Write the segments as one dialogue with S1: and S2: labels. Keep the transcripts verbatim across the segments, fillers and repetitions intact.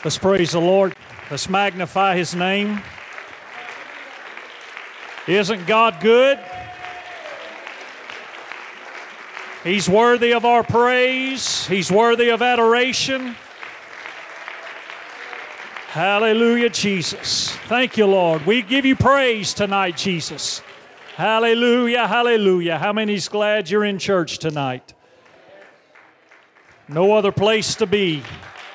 S1: Let's praise the Lord. Let's magnify His name. Isn't God good? He's worthy of our praise. He's worthy of adoration. Hallelujah, Jesus. Thank you, Lord. We give you praise tonight, Jesus. Hallelujah, hallelujah. How many's glad you're in church tonight? No other place to be.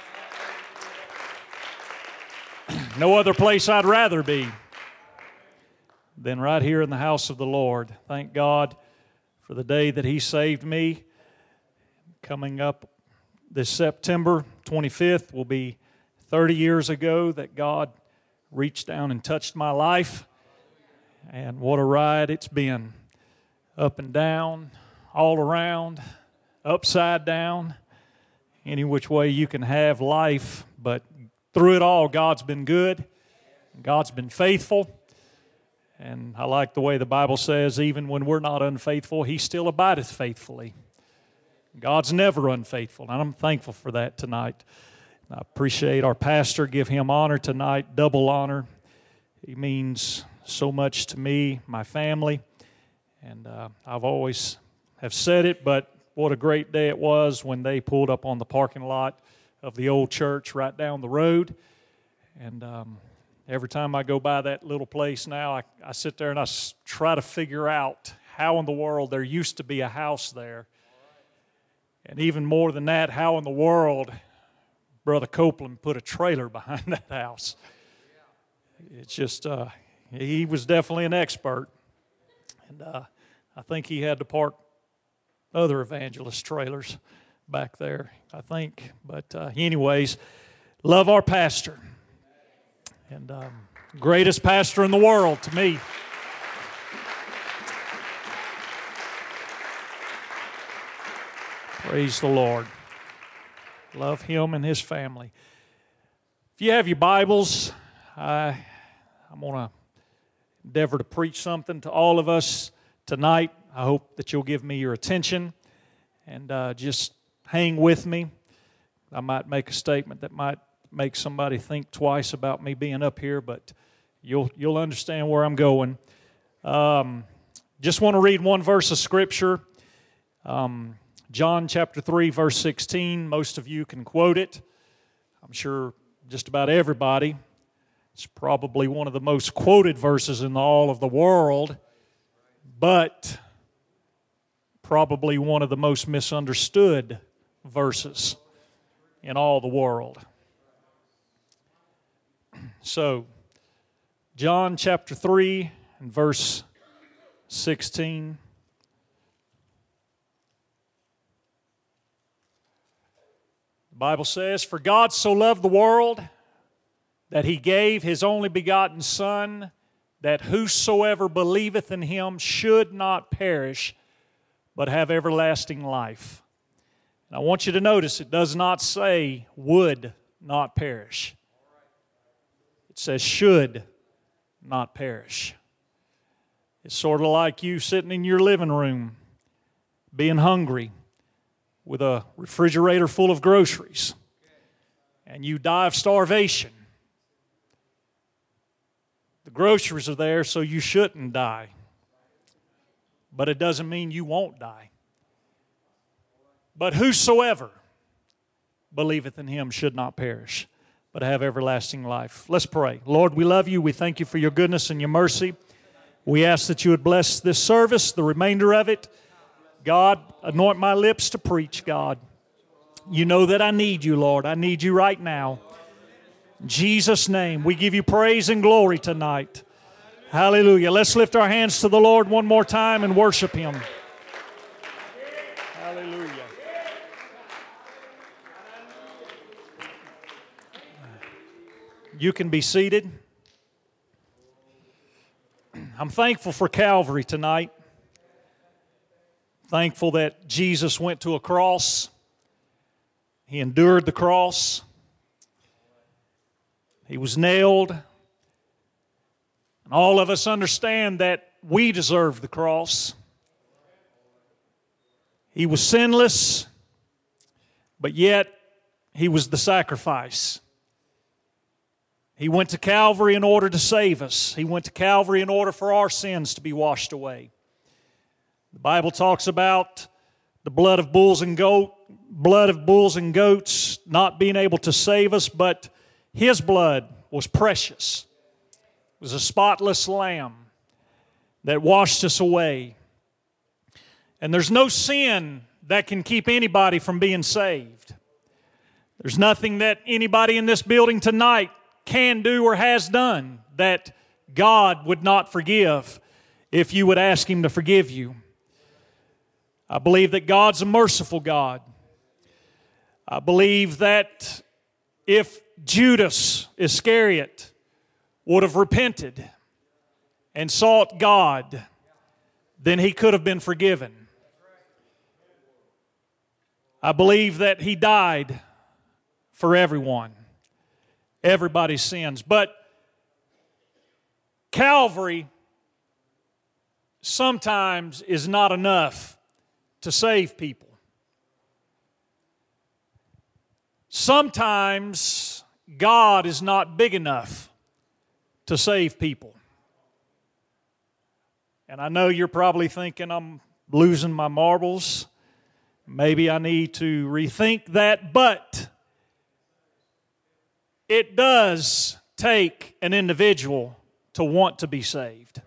S1: No other place I'd rather be than right here in the house of the Lord. Thank God for the day that He saved me. Coming up this September twenty-fifth will be thirty years ago that God reached down and touched my life. And what a ride it's been. Up and down, all around, upside down, any which way you can have life. But through it all, God's been good. God's been faithful. And I like the way the Bible says, even when we're not unfaithful, He still abideth faithfully. God's never unfaithful, and I'm thankful for that tonight. I appreciate our pastor. Give him honor tonight, double honor. He means so much to me, my family, and uh, I've always have said it, but what a great day it was when they pulled up on the parking lot of the old church right down the road. And um, every time I go by that little place now, I, I sit there and I s- try to figure out how in the world there used to be a house there. And even more than that, how in the world Brother Copeland put a trailer behind that house. It's just, uh, he was definitely an expert. And uh, I think he had to park other evangelist trailers back there, I think. But uh, anyways, love our pastor. And um, greatest pastor in the world to me. Praise the Lord. Love him and his family. If you have your Bibles, I, I'm going to endeavor to preach something to all of us tonight. I hope that you'll give me your attention and uh, just hang with me. I might make a statement that might make somebody think twice about me being up here, but you'll you'll understand where I'm going. Um, just want to read one verse of Scripture. Um, John chapter three, verse sixteen. Most of you can quote it. I'm sure just about everybody. It's probably one of the most quoted verses in all of the world, but probably one of the most misunderstood verses in all the world. So, John chapter three and verse sixteen. The Bible says, "For God so loved the world that He gave His only begotten Son, that whosoever believeth in Him should not perish, but have everlasting life." And I want you to notice it does not say would not perish. It says should not perish. It's sort of like you sitting in your living room being hungry with a refrigerator full of groceries and you die of starvation. The groceries are there so you shouldn't die. But it doesn't mean you won't die. But whosoever believeth in Him should not perish, but have everlasting life. Let's pray. Lord, we love you. We thank you for your goodness and your mercy. We ask that you would bless this service, the remainder of it. God, anoint my lips to preach, God. You know that I need you, Lord. I need you right now. In Jesus' name, we give you praise and glory tonight. Hallelujah. Let's lift our hands to the Lord one more time and worship Him. Hallelujah. You can be seated. I'm thankful for Calvary tonight. Thankful that Jesus went to a cross. He endured the cross. He was nailed. And all of us understand that we deserve the cross. He was sinless, but yet He was the sacrifice. He went to Calvary in order to save us. He went to Calvary in order for our sins to be washed away. The Bible talks about the blood of bulls and goat, blood of bulls and goats not being able to save us, but His blood was precious. It was a spotless lamb that washed us away. And there's no sin that can keep anybody from being saved. There's nothing that anybody in this building tonight can do or has done that God would not forgive if you would ask Him to forgive you. I believe that God's a merciful God. I believe that if Judas Iscariot would have repented and sought God, then he could have been forgiven. I believe that He died for everyone, everybody's sins. But Calvary sometimes is not enough to save people. Sometimes God is not big enough to save people. And I know you're probably thinking I'm losing my marbles. Maybe I need to rethink that, but it does take an individual to want to be saved.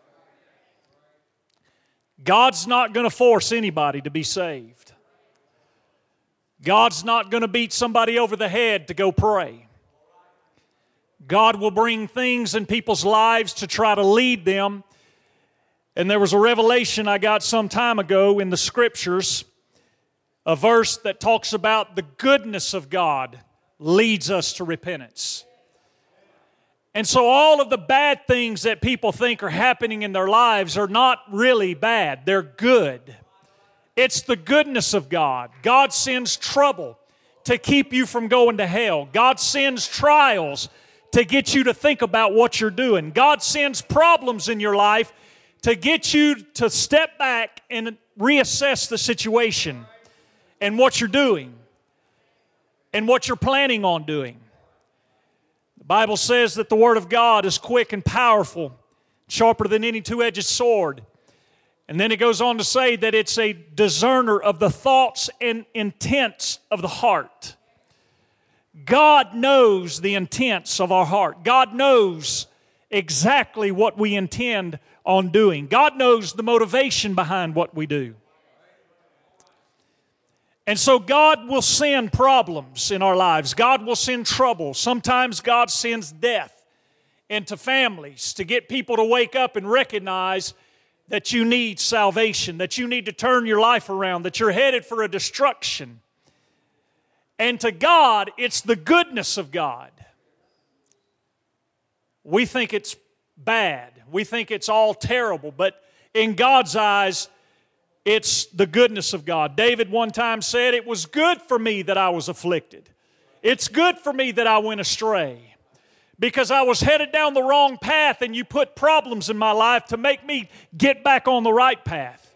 S1: God's not going to force anybody to be saved. God's not going to beat somebody over the head to go pray. God will bring things in people's lives to try to lead them. And there was a revelation I got some time ago in the Scriptures, a verse that talks about the goodness of God leads us to repentance. And so all of the bad things that people think are happening in their lives are not really bad. They're good. It's the goodness of God. God sends trouble to keep you from going to hell. God sends trials to get you to think about what you're doing. God sends problems in your life to get you to step back and reassess the situation and what you're doing and what you're planning on doing. The Bible says that the Word of God is quick and powerful, sharper than any two-edged sword. And then it goes on to say that it's a discerner of the thoughts and intents of the heart. God knows the intents of our heart. God knows exactly what we intend on doing. God knows the motivation behind what we do. And so God will send problems in our lives. God will send trouble. Sometimes God sends death into families to get people to wake up and recognize that you need salvation, that you need to turn your life around, that you're headed for a destruction. And to God, it's the goodness of God. We think it's bad. We think it's all terrible. But in God's eyes, it's the goodness of God. David one time said, "It was good for me that I was afflicted. It's good for me that I went astray. Because I was headed down the wrong path and you put problems in my life to make me get back on the right path."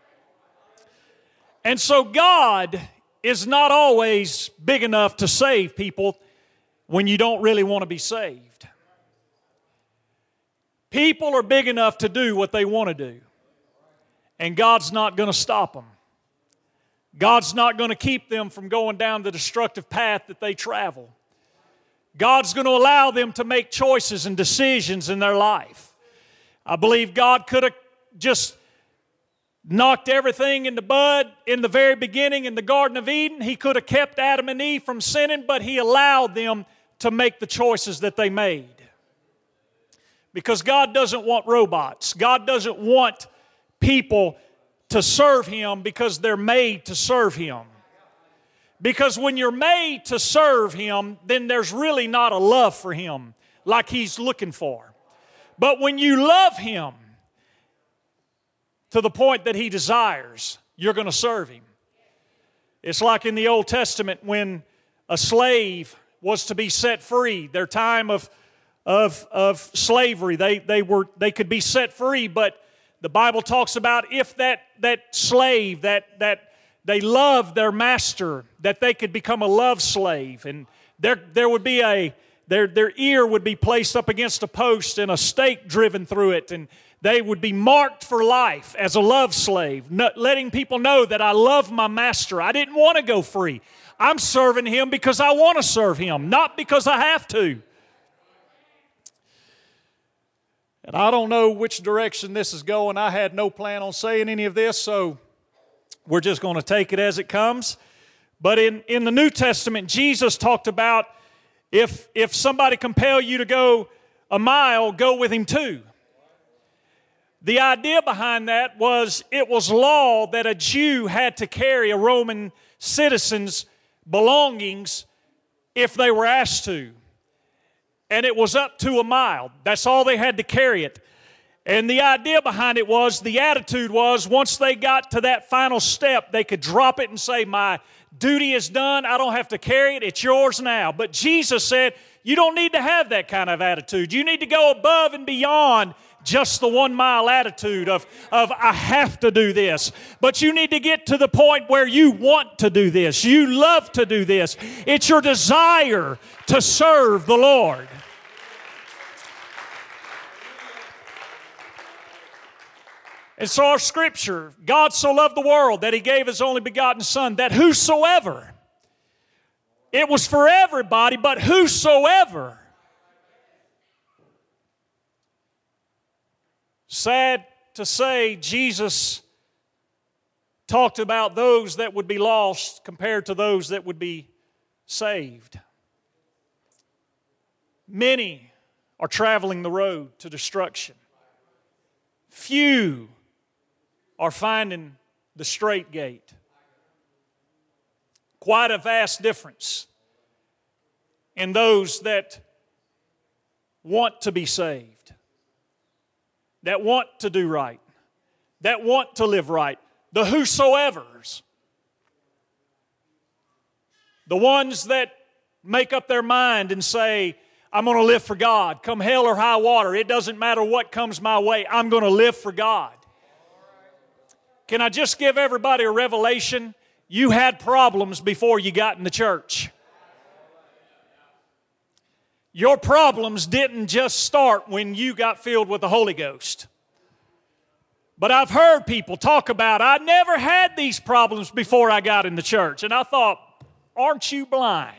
S1: And so God is not always big enough to save people when you don't really want to be saved. People are big enough to do what they want to do. And God's not going to stop them. God's not going to keep them from going down the destructive path that they travel. God's going to allow them to make choices and decisions in their life. I believe God could have just knocked everything in the bud in the very beginning in the Garden of Eden. He could have kept Adam and Eve from sinning, but He allowed them to make the choices that they made. Because God doesn't want robots. God doesn't want people to serve Him because they're made to serve Him. Because when you're made to serve Him, then there's really not a love for Him like He's looking for. But when you love Him to the point that He desires, you're going to serve Him. It's like in the Old Testament when a slave was to be set free. Their time of, of, of slavery, they, they, were, they could be set free, but the Bible talks about if that, that slave, that, that they loved their master, that they could become a love slave. And there, there would be a, their, their ear would be placed up against a post and a stake driven through it, and they would be marked for life as a love slave, letting people know that I love my master. I didn't want to go free. I'm serving him because I want to serve him, not because I have to. And I don't know which direction this is going. I had no plan on saying any of this, so we're just going to take it as it comes. But in, in the New Testament, Jesus talked about if, if somebody compel you to go a mile, go with him too. The idea behind that was it was law that a Jew had to carry a Roman citizen's belongings if they were asked to. And it was up to a mile. That's all they had to carry it. And the idea behind it was, the attitude was, once they got to that final step, they could drop it and say, my duty is done. I don't have to carry it. It's yours now. But Jesus said, you don't need to have that kind of attitude. You need to go above and beyond just the one mile attitude of, of I have to do this. But you need to get to the point where you want to do this. You love to do this. It's your desire to serve the Lord. And so our scripture, God so loved the world that he gave his only begotten Son, that whosoever, it was for everybody, but whosoever. Sad to say, Jesus talked about those that would be lost compared to those that would be saved. Many are traveling the road to destruction. Few are finding the straight gate. Quite a vast difference in those that want to be saved, that want to do right, that want to live right, the whosoevers, the ones that make up their mind and say, I'm going to live for God. Come hell or high water, it doesn't matter what comes my way, I'm going to live for God. Can I just give everybody a revelation? You had problems before you got in the church. Your problems didn't just start when you got filled with the Holy Ghost. But I've heard people talk about, I never had these problems before I got in the church. And I thought, aren't you blind?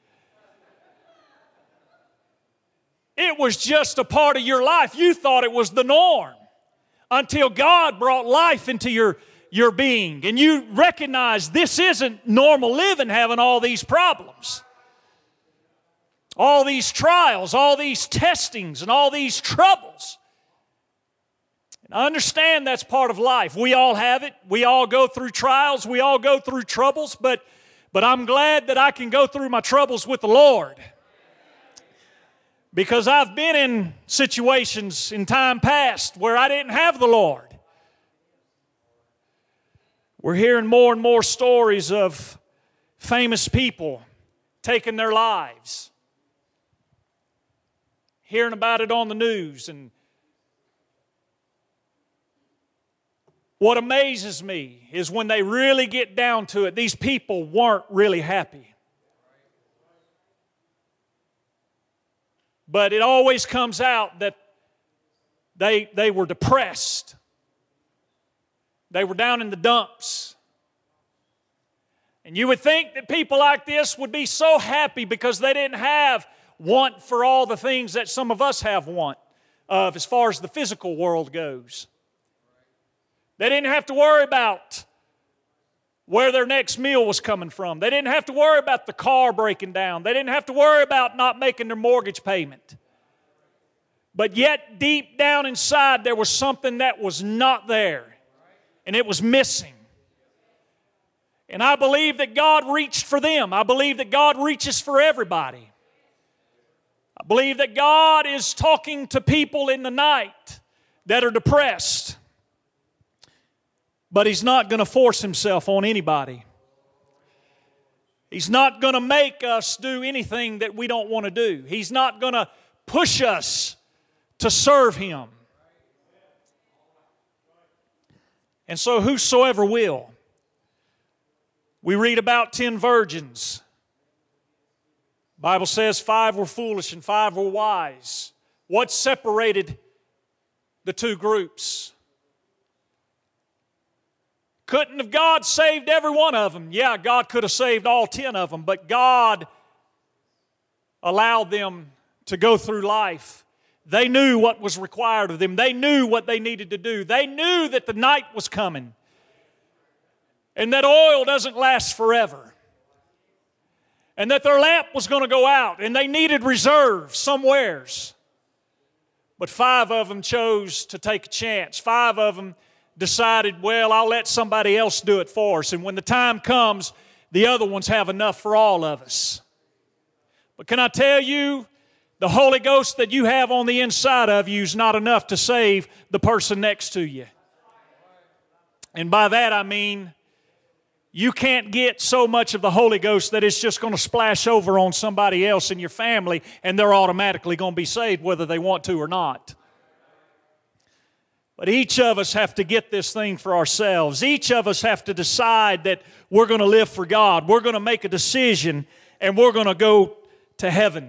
S1: It was just a part of your life. You thought it was the norm until God brought life into your, your being. And you recognize this isn't normal living, having all these problems. All these trials, all these testings, and all these troubles. And I understand that's part of life. We all have it. We all go through trials. We all go through troubles. But, but I'm glad that I can go through my troubles with the Lord. Because I've been in situations in time past where I didn't have the Lord. We're hearing more and more stories of famous people taking their lives. Hearing about it on the news. And what amazes me is when they really get down to it, these people weren't really happy. But it always comes out that they, they were depressed. They were down in the dumps. And you would think that people like this would be so happy because they didn't have want for all the things that some of us have want of as far as the physical world goes. They didn't have to worry about where their next meal was coming from. They didn't have to worry about the car breaking down. They didn't have to worry about not making their mortgage payment. But yet, deep down inside, there was something that was not there. And it was missing. And I believe that God reached for them. I believe that God reaches for everybody. I believe that God is talking to people in the night that are depressed. But He's not going to force Himself on anybody. He's not going to make us do anything that we don't want to do. He's not going to push us to serve Him. And so whosoever will. We read about ten virgins Bible says five were foolish and five were wise. What separated the two groups? Couldn't have God saved every one of them? Yeah, God could have saved all ten of them, but God allowed them to go through life. They knew what was required of them. They knew what they needed to do. They knew that the night was coming and that oil doesn't last forever and that their lamp was going to go out and they needed reserves somewheres. But five of them chose to take a chance. Five of them decided, well, I'll let somebody else do it for us. And when the time comes, the other ones have enough for all of us. But can I tell you, the Holy Ghost that you have on the inside of you is not enough to save the person next to you. And by that I mean, you can't get so much of the Holy Ghost that it's just going to splash over on somebody else in your family and they're automatically going to be saved whether they want to or not. But each of us have to get this thing for ourselves. Each of us have to decide that we're going to live for God. We're going to make a decision and we're going to go to heaven.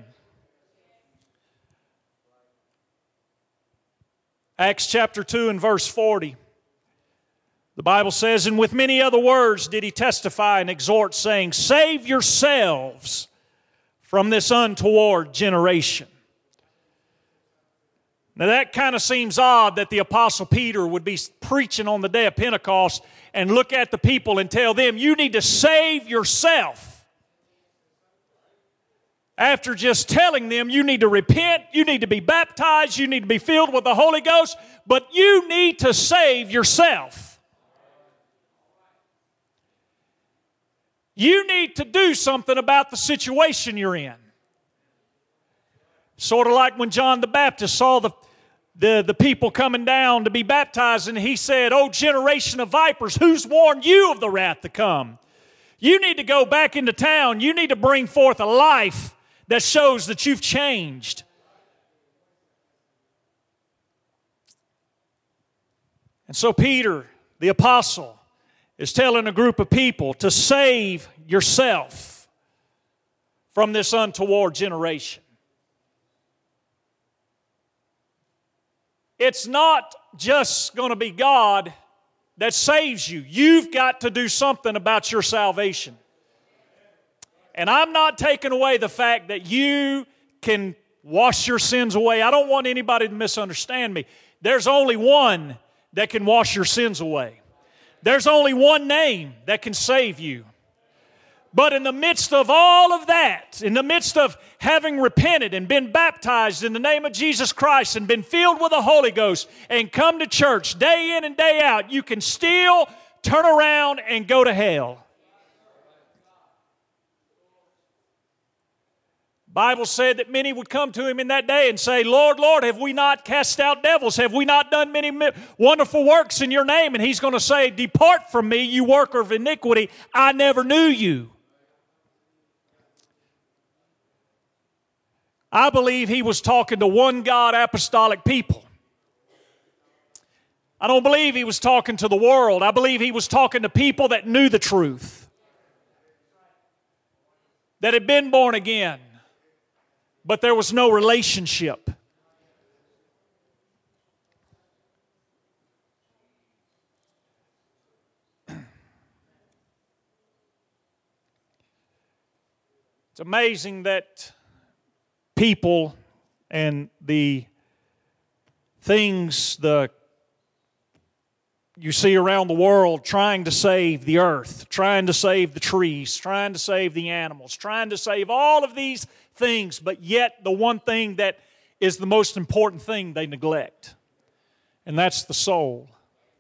S1: Acts chapter two and verse forty. The Bible says, and with many other words did he testify and exhort, saying, save yourselves from this untoward generation. Now that kind of seems odd that the Apostle Peter would be preaching on the day of Pentecost and look at the people and tell them, you need to save yourself. After just telling them you need to repent, you need to be baptized, you need to be filled with the Holy Ghost, but you need to save yourself. You need to do something about the situation you're in. Sort of like when John the Baptist saw the, the, the people coming down to be baptized and he said, "O generation of vipers, who's warned you of the wrath to come?" You need to go back into town. You need to bring forth a life that shows that you've changed. And so Peter, the apostle, is telling a group of people to save yourself from this untoward generation. It's not just going to be God that saves you. You've got to do something about your salvation. And I'm not taking away the fact that you can wash your sins away. I don't want anybody to misunderstand me. There's only one that can wash your sins away. There's only one name that can save you. But in the midst of all of that, in the midst of having repented and been baptized in the name of Jesus Christ and been filled with the Holy Ghost and come to church day in and day out, you can still turn around and go to hell. Bible said that many would come to him in that day and say, Lord, Lord, have we not cast out devils? Have we not done many wonderful works in your name? And he's going to say, depart from me, you worker of iniquity. I never knew you. I believe he was talking to one God apostolic people. I don't believe he was talking to the world. I believe he was talking to people that knew the truth, that had been born again, but there was no relationship. It's amazing that people and the things the you see around the world trying to save the earth, trying to save the trees, trying to save the animals, trying to save all of these things, but yet the one thing that is the most important thing they neglect, and that's the soul.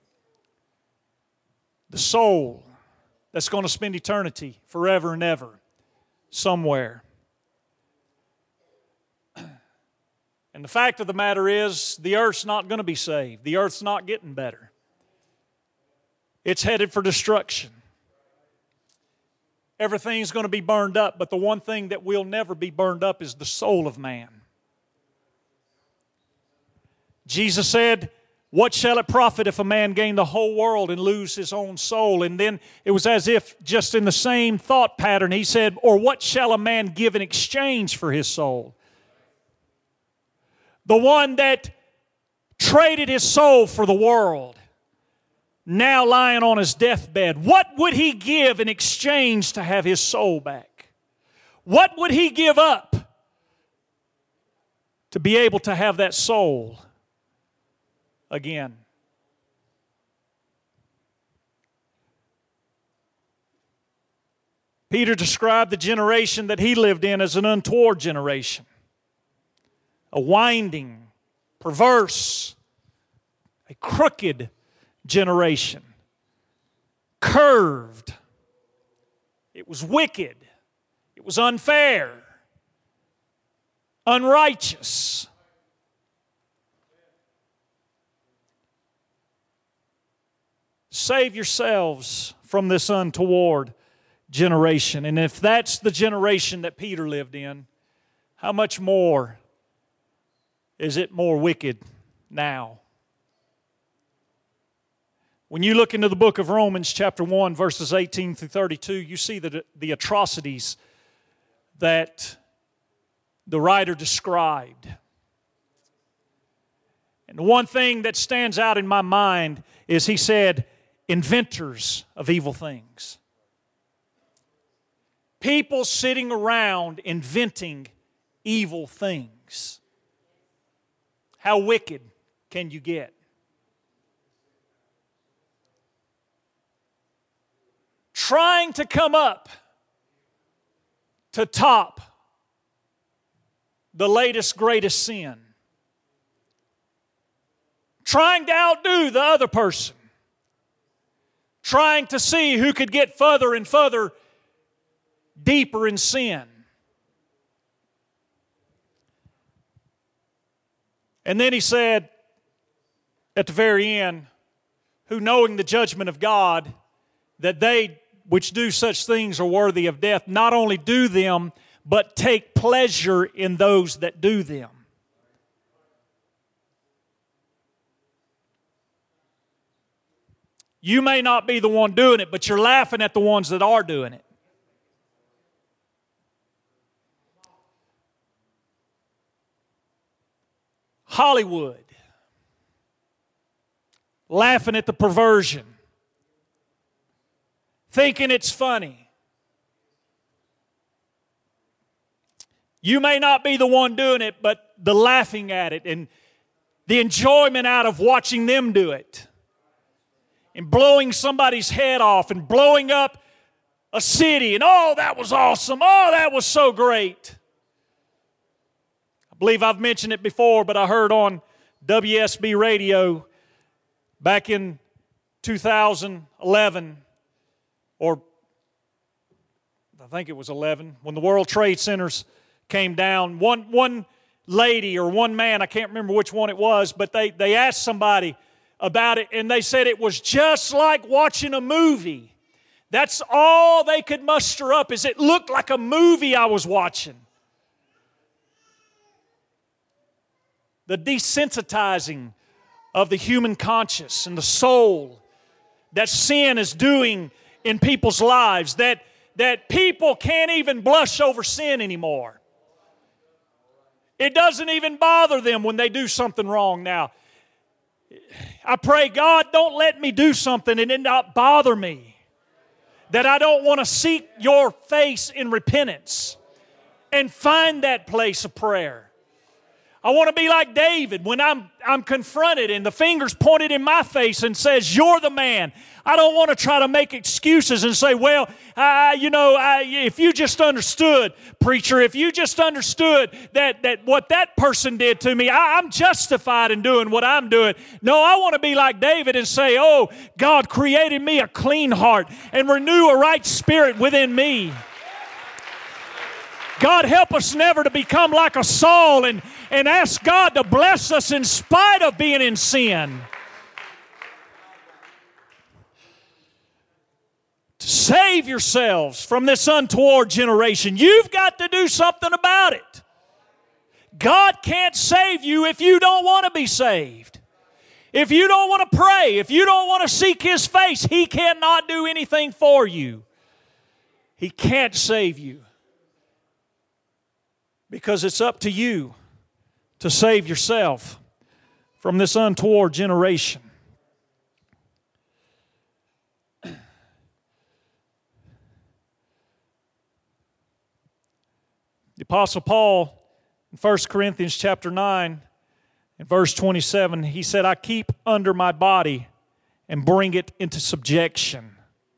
S1: The soul that's going to spend eternity forever and ever somewhere. And the fact of the matter is, the earth's not going to be saved. The earth's not getting better. It's headed for destruction. Everything's going to be burned up, but the one thing that will never be burned up is the soul of man. Jesus said, What shall it profit if a man gain the whole world and lose his own soul? And then it was as if just in the same thought pattern, he said, or what shall a man give in exchange for his soul? The one that traded his soul for the world, now lying on his deathbed, what would he give in exchange to have his soul back? What would he give up to be able to have that soul again? Peter described the generation that he lived in as an untoward generation, a winding, perverse, a crooked generation, curved. It was wicked. It was unfair, unrighteous. Save yourselves from this untoward generation. And if that's the generation that Peter lived in, how much more is it more wicked now? When you look into the book of Romans chapter one, verses eighteen through thirty-two, you see the, the atrocities that the writer described. And the one thing that stands out in my mind is he said, inventors of evil things. People sitting around inventing evil things. How wicked can you get? Trying to come up to top the latest, greatest sin. Trying to outdo the other person. Trying to see who could get further and further deeper in sin. And then he said at the very end, who knowing the judgment of God, that they which do such things are worthy of death, not only do them, but take pleasure in those that do them. You may not be the one doing it, but you're laughing at the ones that are doing it. Hollywood, laughing at the perversion, thinking it's funny. You may not be the one doing it, but the laughing at it and the enjoyment out of watching them do it and blowing somebody's head off and blowing up a city and, oh, that was awesome. Oh, that was so great. I believe I've mentioned it before, but I heard on W S B radio back in two thousand eleven, or I think it was eleven, when the World Trade Centers came down, one, one lady or one man, I can't remember which one it was, but they, they asked somebody about it, and they said it was just like watching a movie. That's all they could muster up, is it looked like a movie I was watching. The desensitizing of the human conscience and the soul that sin is doing in people's lives, that, that people can't even blush over sin anymore. It doesn't even bother them when they do something wrong now. I pray, God, don't let me do something and it not bother me. That I don't want to seek your face in repentance and find that place of prayer. I want to be like David when I'm, I'm confronted and the finger's pointed in my face and says, you're the man. I don't want to try to make excuses and say, well, uh, you know, I, if you just understood, preacher, if you just understood that, that what that person did to me, I, I'm justified in doing what I'm doing. No, I want to be like David and say, oh, God created me a clean heart and renew a right spirit within me. God, help us never to become like a Saul and, and ask God to bless us in spite of being in sin. To save yourselves from this untoward generation, you've got to do something about it. God can't save you if you don't want to be saved. If you don't want to pray, if you don't want to seek His face, He cannot do anything for you. He can't save you. Because it's up to you to save yourself from this untoward generation. The Apostle Paul, in First Corinthians chapter nine, in verse twenty-seven, he said, I keep under my body and bring it into subjection,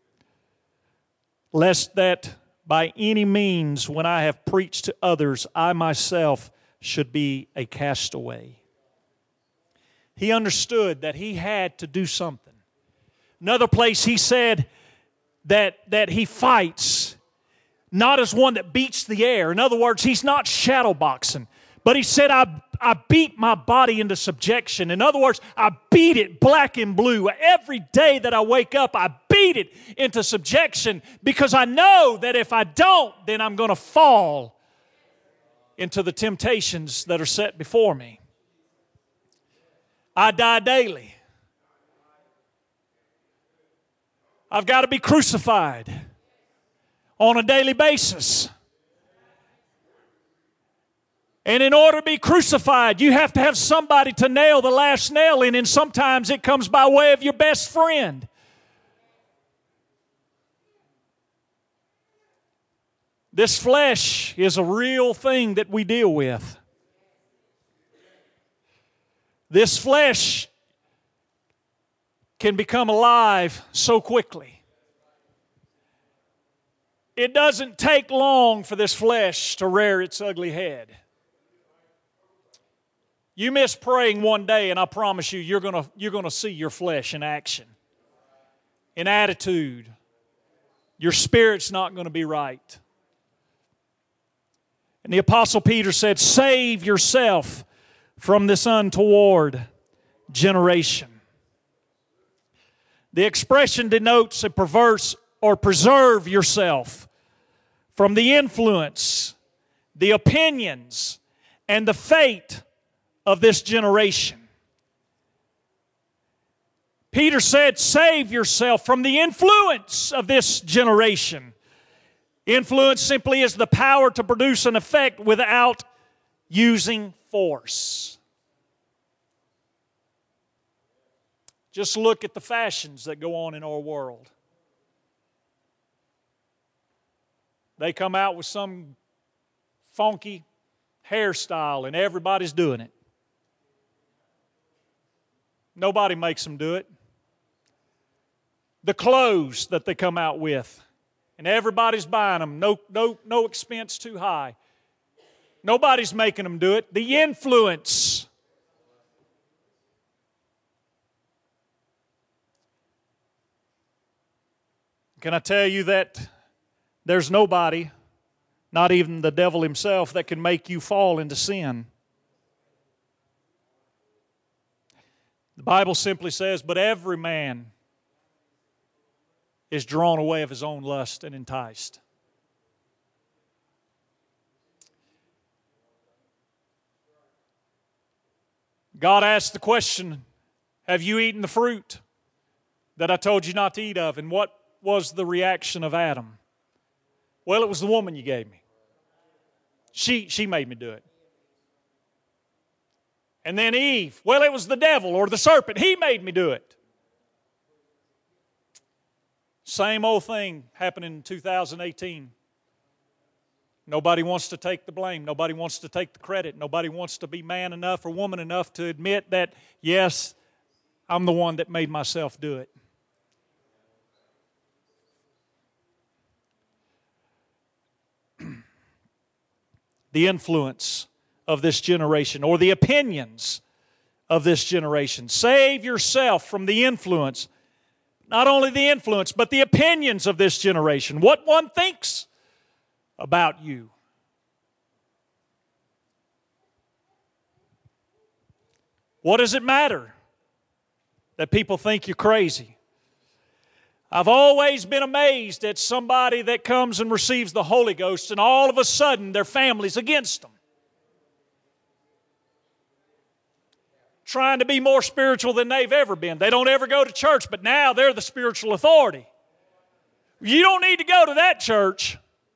S1: lest that by any means, when I have preached to others, I myself should be a castaway. He understood that he had to do something. Another place he said that, that he fights not as one that beats the air. In other words, he's not shadow boxing. But he said, I, I beat my body into subjection. In other words, I beat it black and blue. Every day that I wake up, I beat it into subjection because I know that if I don't, then I'm going to fall into the temptations that are set before me. I die daily. I've got to be crucified on a daily basis. And in order to be crucified, you have to have somebody to nail the last nail in, and sometimes it comes by way of your best friend. This flesh is a real thing that we deal with. This flesh can become alive so quickly. It doesn't take long for this flesh to rear its ugly head. You miss praying one day, and I promise you, you're going you're going to see your flesh in action, in attitude. Your spirit's not going to be right. And the Apostle Peter said, save yourself from this untoward generation. The expression denotes a perverse or preserve yourself from the influence, the opinions, and the fate of this generation. Peter said, save yourself from the influence of this generation. Influence simply is the power to produce an effect without using force. Just look at the fashions that go on in our world. They come out with some funky hairstyle and everybody's doing it. Nobody makes them do it. The clothes that they come out with, and everybody's buying them. No, no, no expense too high. Nobody's making them do it. The influence. Can I tell you that there's nobody, not even the devil himself, that can make you fall into sin? The Bible simply says, but every man is drawn away of his own lust and enticed. God asked the question, have you eaten the fruit that I told you not to eat of? And what was the reaction of Adam? Well, it was the woman you gave me. She, she made me do it. And then Eve, well, it was the devil or the serpent. He made me do it. Same old thing happening in two thousand eighteen. Nobody wants to take the blame. Nobody wants to take the credit. Nobody wants to be man enough or woman enough to admit that, yes, I'm the one that made myself do it. The influence of this generation, or the opinions of this generation. Save yourself from the influence, not only the influence, but the opinions of this generation. What one thinks about you. What does it matter that people think you're crazy? I've always been amazed at somebody that comes and receives the Holy Ghost and all of a sudden their family's against them. trying to be more spiritual than they've ever been. They don't ever go to church, but now they're the spiritual authority. You don't need to go to that church.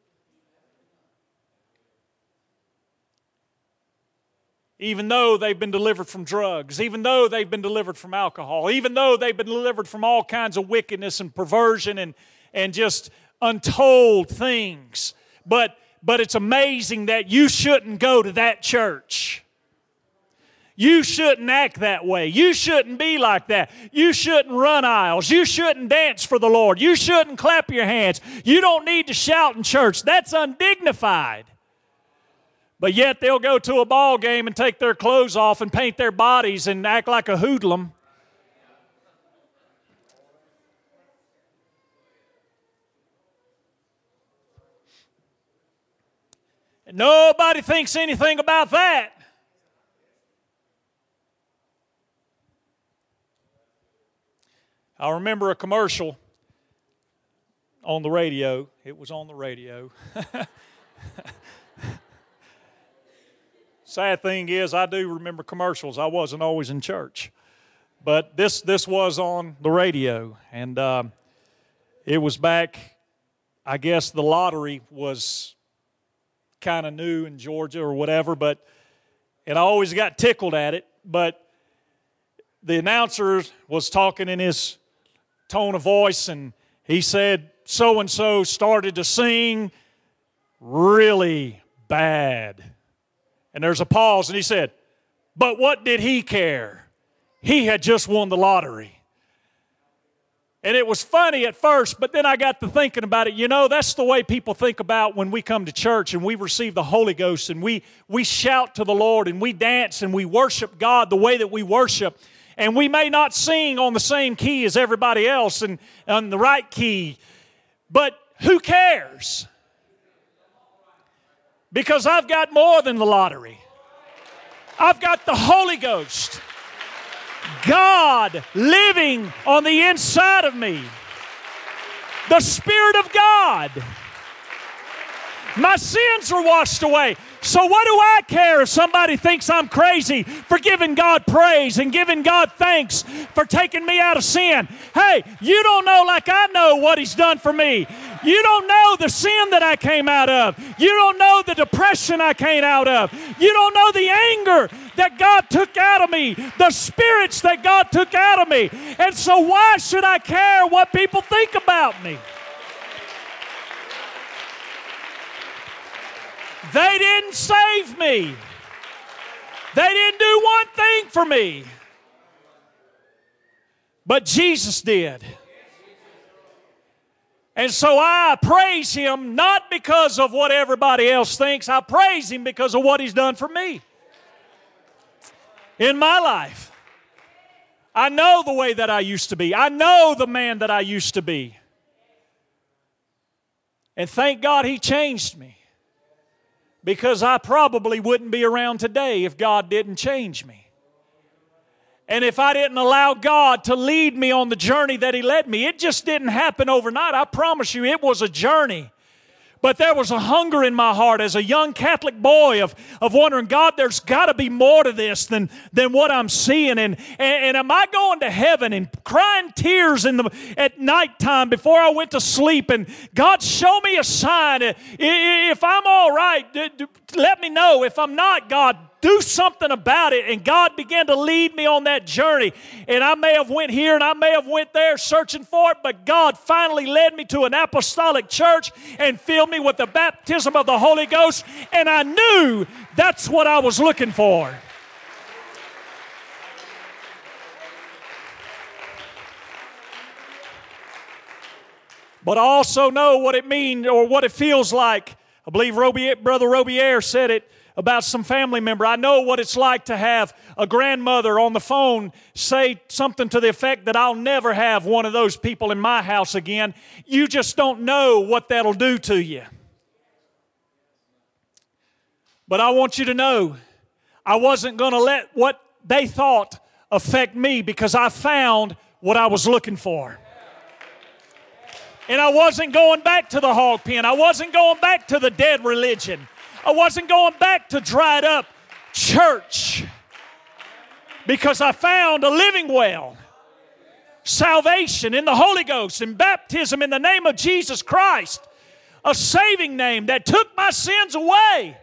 S1: Even though they've been delivered from drugs, even though they've been delivered from alcohol, even though they've been delivered from all kinds of wickedness and perversion and, and just untold things. But, but it's amazing that you shouldn't go to that church. You shouldn't act that way. You shouldn't be like that. You shouldn't run aisles. You shouldn't dance for the Lord. You shouldn't clap your hands. You don't need to shout in church. That's undignified. But yet they'll go to a ball game and take their clothes off and paint their bodies and act like a hoodlum. And nobody thinks anything about that. I remember a commercial on the radio. It was on the radio. Sad thing is, I do remember commercials. I wasn't always in church. But this this was on the radio. And uh, it was back, I guess the lottery was kind of new in Georgia or whatever. But and I always got tickled at it. But the announcer was talking in his tone of voice, and he said, so-and-so started to sing really bad. And there's a pause, and he said, but what did he care? He had just won the lottery. And it was funny at first, but then I got to thinking about it. You know, that's the way people think about when we come to church and we receive the Holy Ghost and we, we shout to the Lord and we dance and we worship God the way that we worship. And we may not sing on the same key as everybody else and on the right key, but who cares? Because I've got more than the lottery. I've got the Holy Ghost. God living on the inside of me. The Spirit of God. My sins were washed away. So what do I care if somebody thinks I'm crazy for giving God praise and giving God thanks for taking me out of sin? Hey, you don't know like I know what He's done for me. You don't know the sin that I came out of. You don't know the depression I came out of. You don't know the anger that God took out of me, the spirits that God took out of me. And so why should I care what people think about me? They didn't save me. They didn't do one thing for me. But Jesus did. And so I praise Him not because of what everybody else thinks. I praise Him because of what He's done for me in my life. I know the way that I used to be. I know the man that I used to be. And thank God He changed me. Because I probably wouldn't be around today if God didn't change me. And if I didn't allow God to lead me on the journey that He led me, it just didn't happen overnight. I promise you, it was a journey. But there was a hunger in my heart as a young Catholic boy of, of wondering, God, there's got to be more to this than, than what I'm seeing. And, and, and am I going to heaven and crying tears in the, at nighttime before I went to sleep? And God, show me a sign. If I'm all right, let me know. If I'm not, God, do something about it. And God began to lead me on that journey. And I may have went here and I may have went there searching for it, but God finally led me to an apostolic church and filled me with the baptism of the Holy Ghost. And I knew that's what I was looking for. But I also know what it means or what it feels like. I believe Robier, Brother Robier said it about some family member. I know what it's like to have a grandmother on the phone say something to the effect that I'll never have one of those people in my house again. You just don't know what that'll do to you. But I want you to know I wasn't going to let what they thought affect me because I found what I was looking for. And I wasn't going back to the hog pen. I wasn't going back to the dead religion. I wasn't going back to dried up church. Because I found a living well. Salvation in the Holy Ghost and baptism in the name of Jesus Christ. A saving name that took my sins away.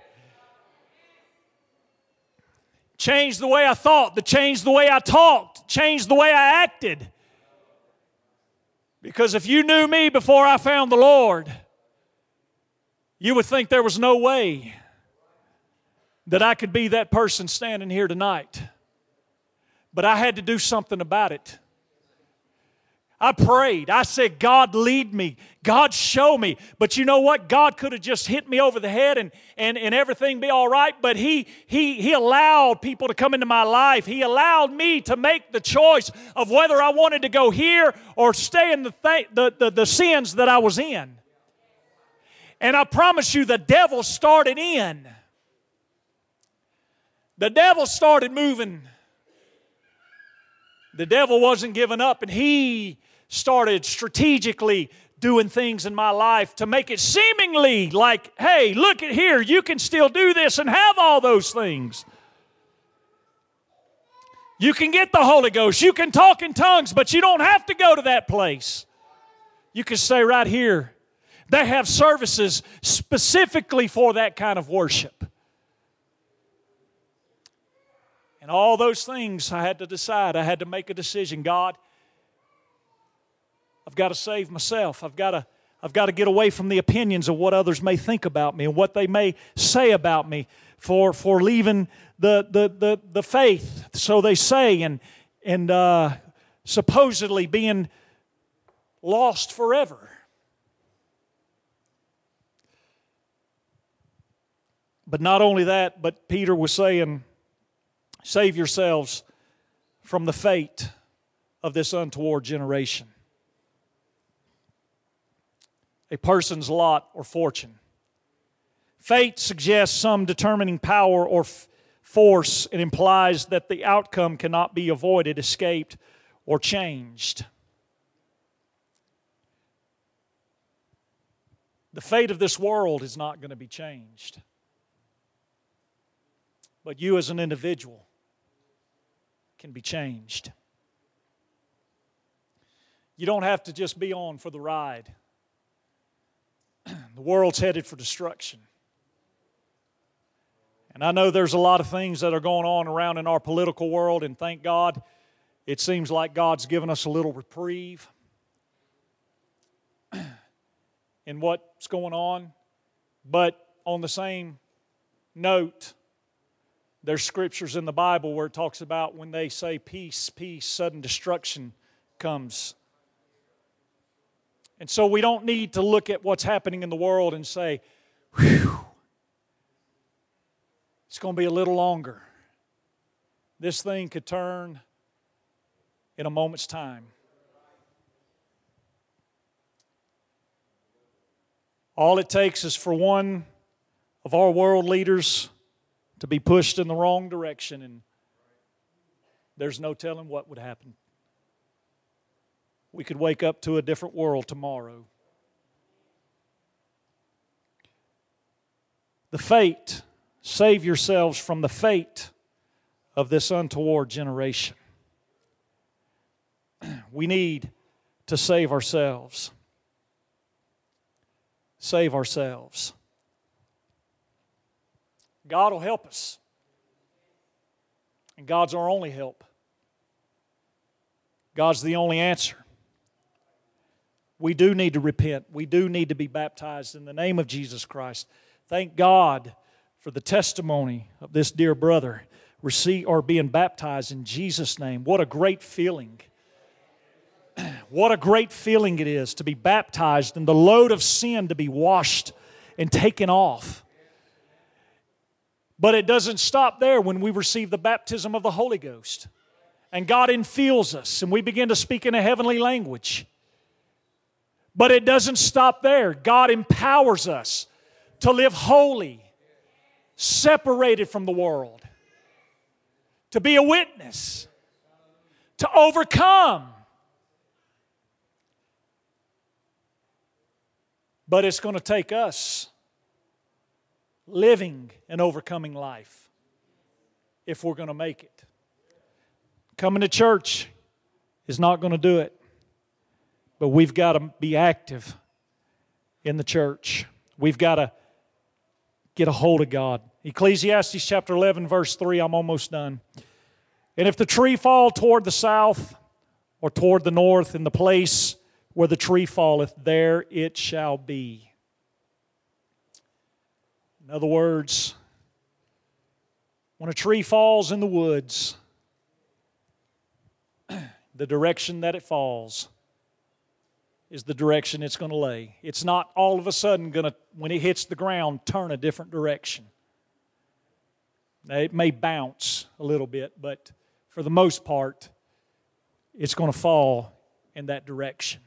S1: Changed the way I thought, the changed the way I talked, changed the way I acted. Because if you knew me before I found the Lord, you would think there was no way that I could be that person standing here tonight. But I had to do something about it. I prayed. I said, God, lead me. God, show me. But you know what? God could have just hit me over the head and, and, and everything be all right. But he, he, he allowed people to come into my life. He allowed me to make the choice of whether I wanted to go here or stay in the, th- the, the, the sins that I was in. And I promise you, the devil started in. The devil started moving. The devil wasn't giving up, and he started strategically doing things in my life to make it seemingly like, hey, look at here, you can still do this and have all those things. You can get the Holy Ghost, you can talk in tongues, but you don't have to go to that place. You can stay right here. They have services specifically for that kind of worship. And all those things I had to decide. I had to make a decision. God, I've got to save myself. I've got to, I've got to get away from the opinions of what others may think about me and what they may say about me for, for leaving the, the, the, the faith, so they say, and, and uh, supposedly being lost forever. But not only that, but Peter was saying, save yourselves from the fate of this untoward generation. A person's lot or fortune. Fate suggests some determining power or f- force. It implies that the outcome cannot be avoided, escaped, or changed. The fate of this world is not going to be changed. But you as an individual can be changed. You don't have to just be on for the ride. The world's headed for destruction. And I know there's a lot of things that are going on around in our political world, and thank God, it seems like God's given us a little reprieve in what's going on. But on the same note, there's scriptures in the Bible where it talks about when they say peace, peace, sudden destruction comes. And so we don't need to look at what's happening in the world and say, whew, it's going to be a little longer. This thing could turn in a moment's time. All it takes is for one of our world leaders to be pushed in the wrong direction, and there's no telling what would happen. We could wake up to a different world tomorrow. The fate, save yourselves from the fate of this untoward generation. We need to save ourselves. Save ourselves. God will help us. And God's our only help. God's the only answer. We do need to repent. We do need to be baptized in the name of Jesus Christ. Thank God for the testimony of this dear brother receive or being baptized in Jesus' name. What a great feeling. What a great feeling it is to be baptized and the load of sin to be washed and taken off. But it doesn't stop there when we receive the baptism of the Holy Ghost. And God infills us and we begin to speak in a heavenly language. But it doesn't stop there. God empowers us to live holy, separated from the world, to be a witness, to overcome. But it's going to take us living an overcoming life if we're going to make it. Coming to church is not going to do it. But we've got to be active in the church. We've got to get a hold of God. Ecclesiastes chapter eleven, verse three, I'm almost done. And if the tree fall toward the south or toward the north, in the place where the tree falleth, there it shall be. In other words, when a tree falls in the woods, the direction that it falls is the direction it's going to lay. It's not all of a sudden going to, when it hits the ground, turn a different direction. Now, it may bounce a little bit, but for the most part, it's going to fall in that direction.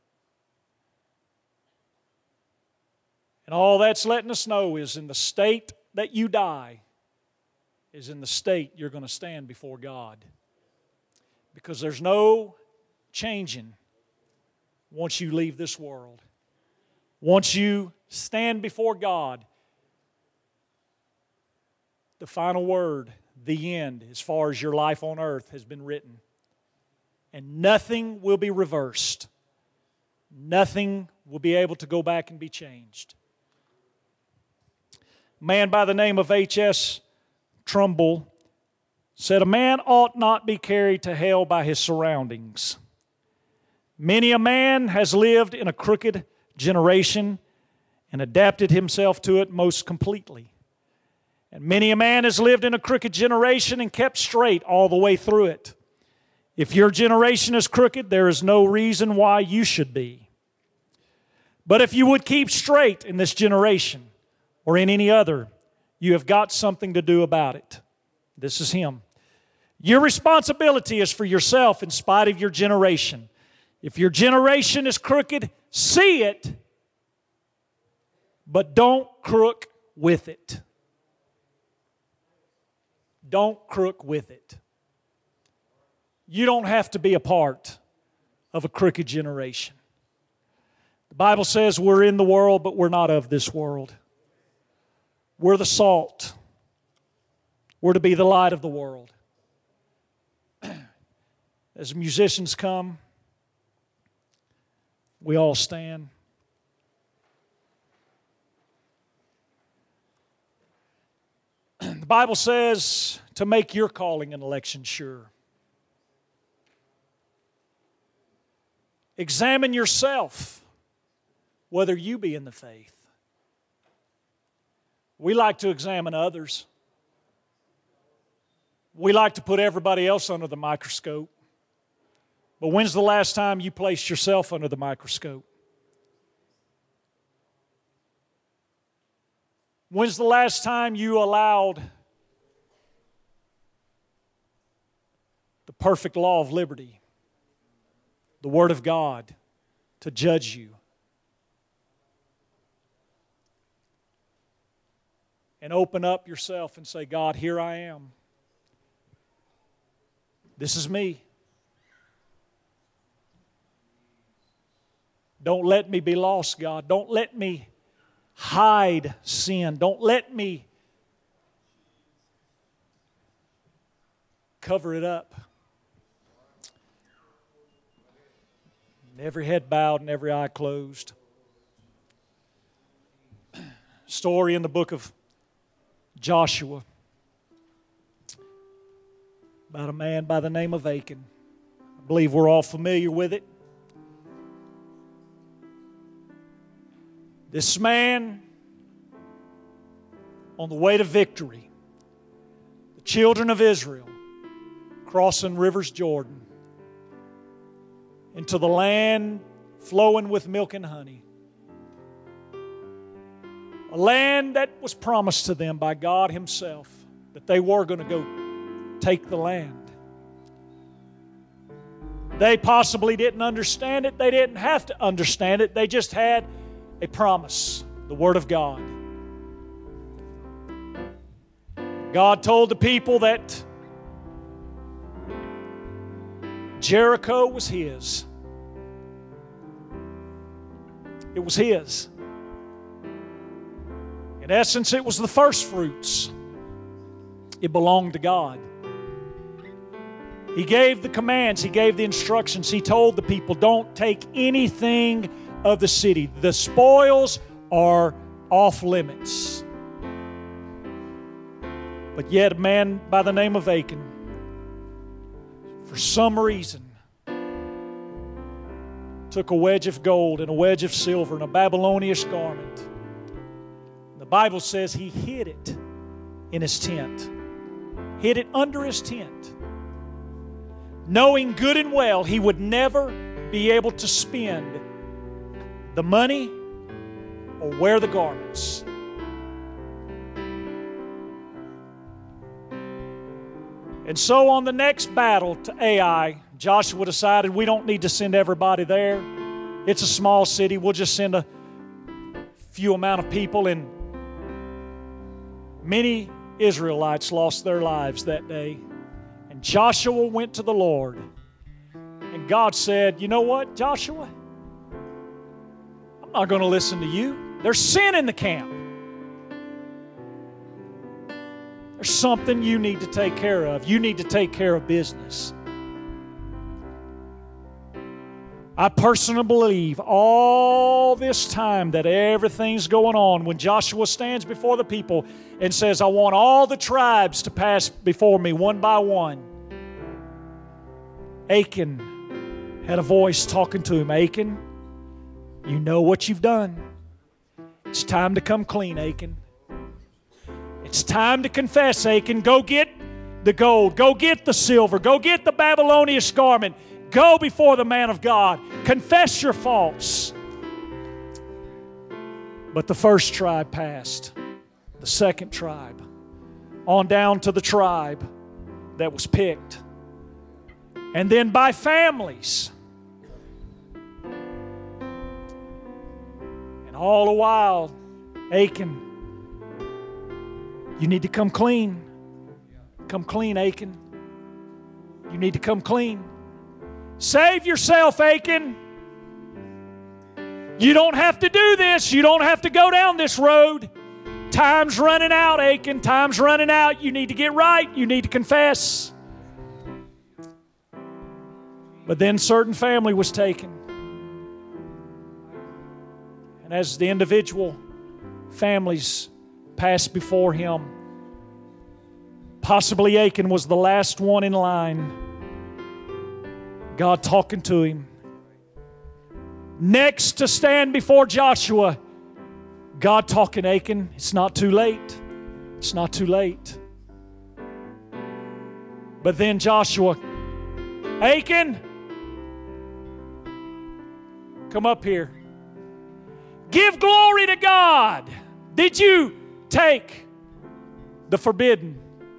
S1: And all that's letting us know is in the state that you die is in the state you're going to stand before God. Because there's no changing once you leave this world. Once you stand before God, the final word, the end, as far as your life on earth has been written. And nothing will be reversed. Nothing will be able to go back and be changed. A man by the name of H S Trumbull said, "A man ought not be carried to hell by his surroundings. Many a man has lived in a crooked generation and adapted himself to it most completely. And many a man has lived in a crooked generation and kept straight all the way through it. If your generation is crooked, there is no reason why you should be. But if you would keep straight in this generation or in any other, you have got something to do about it." This is him. "Your responsibility is for yourself in spite of your generation. If your generation is crooked, see it, but don't crook with it." Don't crook with it. You don't have to be a part of a crooked generation. The Bible says we're in the world, but we're not of this world. We're the salt. We're to be the light of the world. As musicians come, we all stand. The Bible says to make your calling and election sure. Examine yourself whether you be in the faith. We like to examine others. We like to put everybody else under the microscope. But when's the last time you placed yourself under the microscope? When's the last time you allowed the perfect law of liberty, the Word of God, to judge you? And open up yourself and say, "God, here I am. This is me. Don't let me be lost, God. Don't let me hide sin. Don't let me cover it up." Every head bowed and every eye closed. Story in the book of Joshua about a man by the name of Achan. I believe we're all familiar with it. This man, on the way to victory, the children of Israel crossing rivers Jordan into the land flowing with milk and honey. A land that was promised to them by God Himself, that they were going to go take the land. They possibly didn't understand it. They didn't have to understand it. They just had a promise, the Word of God. God told the people that Jericho was His. It was His. In essence, it was the first fruits. It belonged to God. He gave the commands. He gave the instructions. He told the people, don't take anything of the city. The spoils are off limits. But yet a man by the name of Achan, for some reason, took a wedge of gold and a wedge of silver and a Babylonish garment. The Bible says he hid it in his tent. Hid it under his tent, knowing good and well he would never be able to spend the money or wear the garments. And so on the next battle to Ai, Joshua decided we don't need to send everybody there. It's a small city. We'll just send a few amount of people. And many Israelites lost their lives that day. And Joshua went to the Lord. And God said, you know what, Joshua? I'm not going to listen to you. There's sin in the camp. There's something you need to take care of. You need to take care of business. I personally believe all this time that everything's going on, when Joshua stands before the people and says, I want all the tribes to pass before me one by one, Achan had a voice talking to him. Achan, you know what you've done. It's time to come clean, Achan. It's time to confess, Achan. Go get the gold. Go get the silver. Go get the Babylonian garment. Go before the man of God. Confess your faults. But the first tribe passed. The second tribe. On down to the tribe that was picked. And then by families. And all the while, Achan, you need to come clean. Come clean, Achan. You need to come clean. Save yourself, Achan. You don't have to do this. You don't have to go down this road. Time's running out, Achan. Time's running out. You need to get right. You need to confess. But then certain family was taken. And as the individual families passed before him, possibly Achan was the last one in line. God talking to him. Next to stand before Joshua, God talking, Achan, it's not too late. It's not too late. But then Joshua, Achan, come up here. Give glory to God. Did you take the forbidden?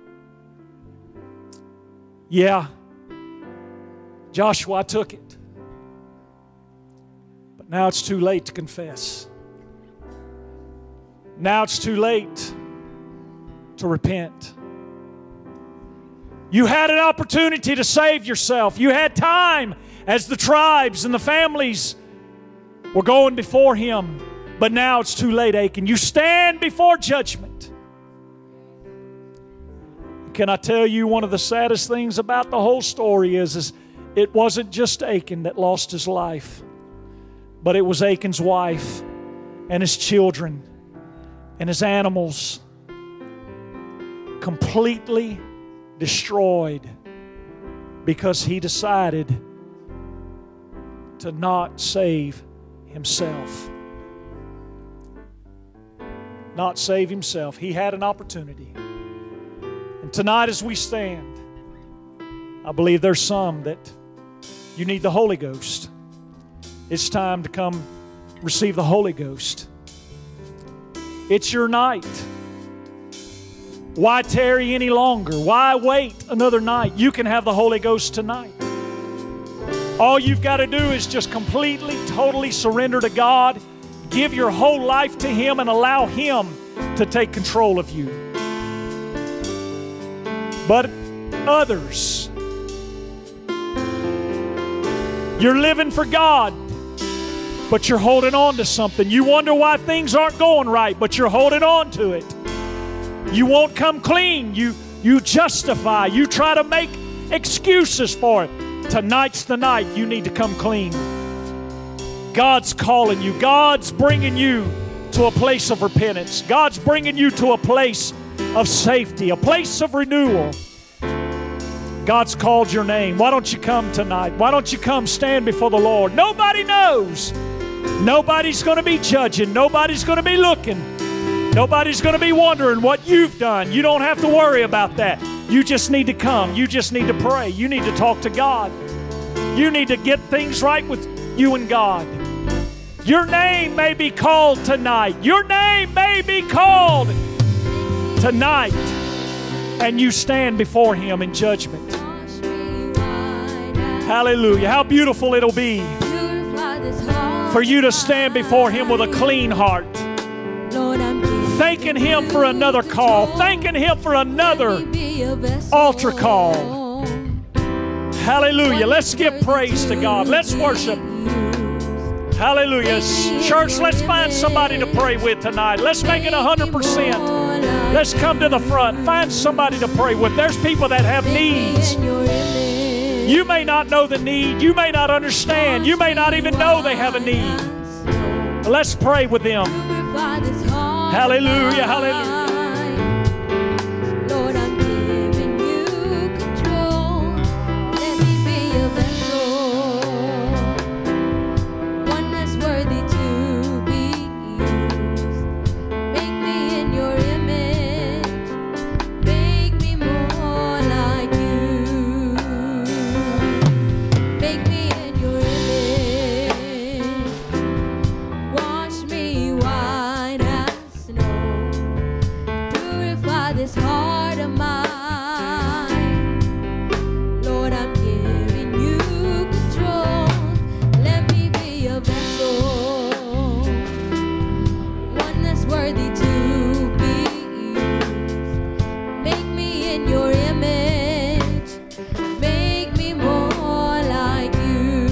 S1: Yeah. Joshua, I took it. But now it's too late to confess. Now it's too late to repent. You had an opportunity to save yourself. You had time as the tribes and the families were going before him. But now it's too late, Achan. You stand before judgment. Can I tell you one of the saddest things about the whole story is, is it wasn't just Achan that lost his life, but it was Achan's wife and his children and his animals, completely destroyed because he decided to not save himself. Not save himself. He had an opportunity. And tonight as we stand, I believe there's some that you need the Holy Ghost. It's time to come receive the Holy Ghost. It's your night. Why tarry any longer? Why wait another night? You can have the Holy Ghost tonight. All you've got to do is just completely, totally surrender to God. Give your whole life to Him and allow Him to take control of you. But others, you're living for God, but you're holding on to something. You wonder why things aren't going right, but you're holding on to it. You won't come clean. You, you justify. You try to make excuses for it. Tonight's the night you need to come clean. God's calling you. God's bringing you to a place of repentance. God's bringing you to a place of safety, a place of renewal. God's called your name. Why don't you come tonight? Why don't you come stand before the Lord? Nobody knows. Nobody's going to be judging. Nobody's going to be looking. Nobody's going to be wondering what you've done. You don't have to worry about that. You just need to come. You just need to pray. You need to talk to God. You need to get things right with you and God. Your name may be called tonight. Your name may be called tonight. And you stand before Him in judgment. Hallelujah. How beautiful it'll be for you to stand before Him with a clean heart. Thanking Him for another call. Thanking Him for another altar call. Hallelujah. Let's give praise to God. Let's worship. Hallelujah. Church, let's find somebody to pray with tonight. Let's make it one hundred percent. Let's come to the front. Find somebody to pray with. There's people that have needs. You may not know the need. You may not understand. You may not even know they have a need. But let's pray with them. Hallelujah, hallelujah.
S2: Lord, I'm giving you control. Let me be a vessel, one that's worthy to be used. Make me in your image. Make me more like you. Make me in your image. Wash me white as snow. Purify this heart of mine. Lord, I'm giving you control. Let me be a vessel, one that's worthy to be used. Make me in your image. Make me more like you.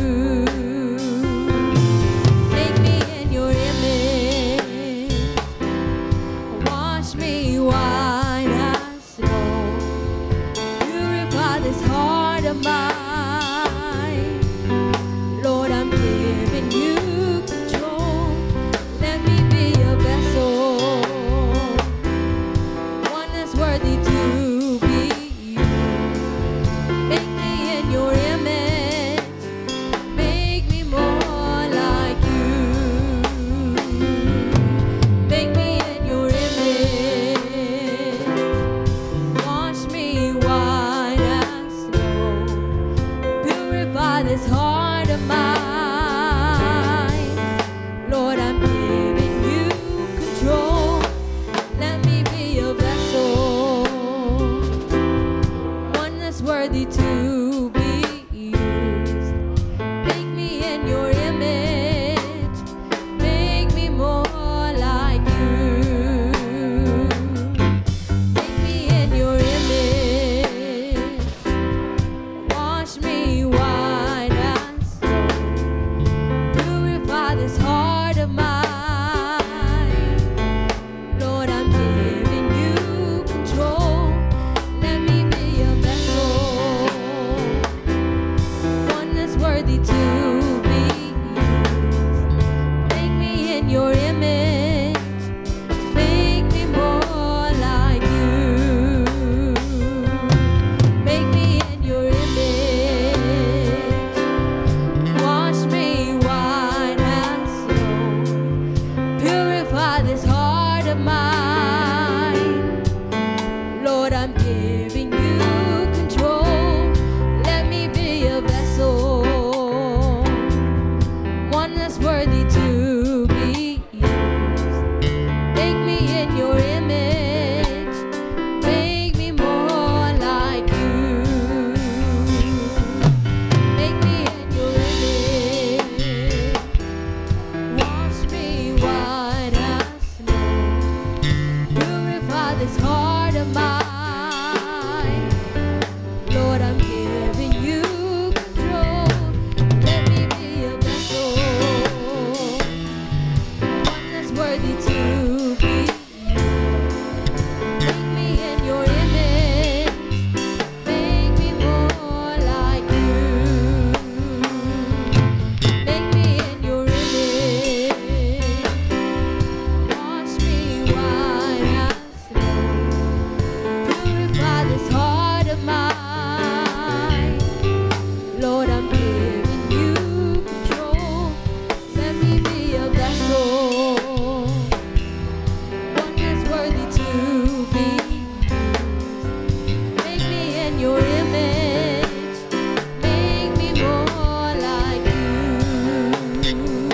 S2: Make me in your image. Wash me white as snow. Purify this heart of mine. Lord, I'm giving you control. Let me be a vessel, one that's worthy to be used. Make me in your image. Make me more like you. Make me in your image. Wash me white as snow. Purify this heart of mine. Lord, I'm giving you control. Let me be a vessel, one that's worthy to be